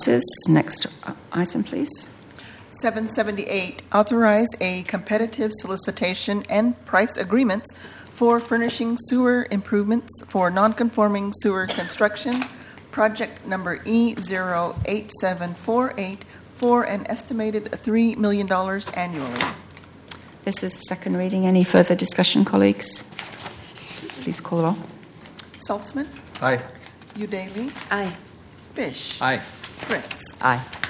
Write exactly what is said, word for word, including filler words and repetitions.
passes. Next item, please. seven seventy-eight, authorize a competitive solicitation and price agreements for furnishing sewer improvements for non-conforming sewer construction, project number E zero eight seven four eight, for an estimated three million dollars annually. This is the second reading. Any further discussion, colleagues? Please call the roll. Saltzman? Aye. Udaley? Aye. Fish? Aye. Fritz? Aye.